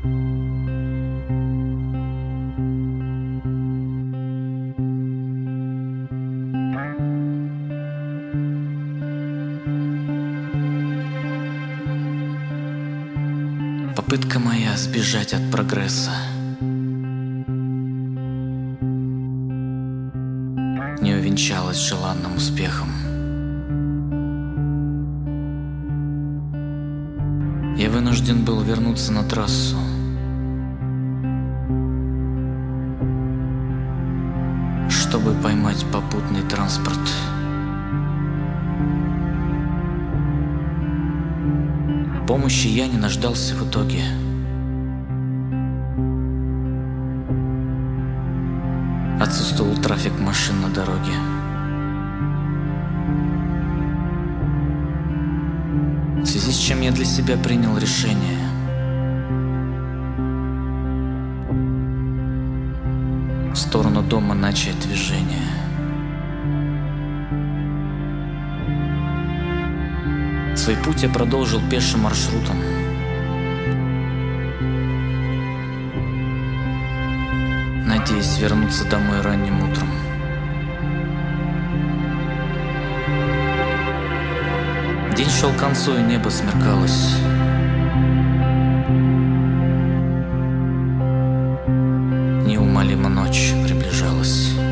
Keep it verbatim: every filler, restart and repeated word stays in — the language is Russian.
Попытка моя сбежать от прогресса не увенчалась желанным успехом. Я вынужден был вернуться на трассу, чтобы поймать попутный транспорт. Помощи я не дождался в итоге. Отсутствовал трафик машин на дороге. В связи с чем я для себя принял решение в сторону дома начать движение. Свой путь я продолжил пешим маршрутом. Надеясь вернуться домой ранним утром. День шел к концу, и небо смеркалось. Неумолимо ночь приближалась.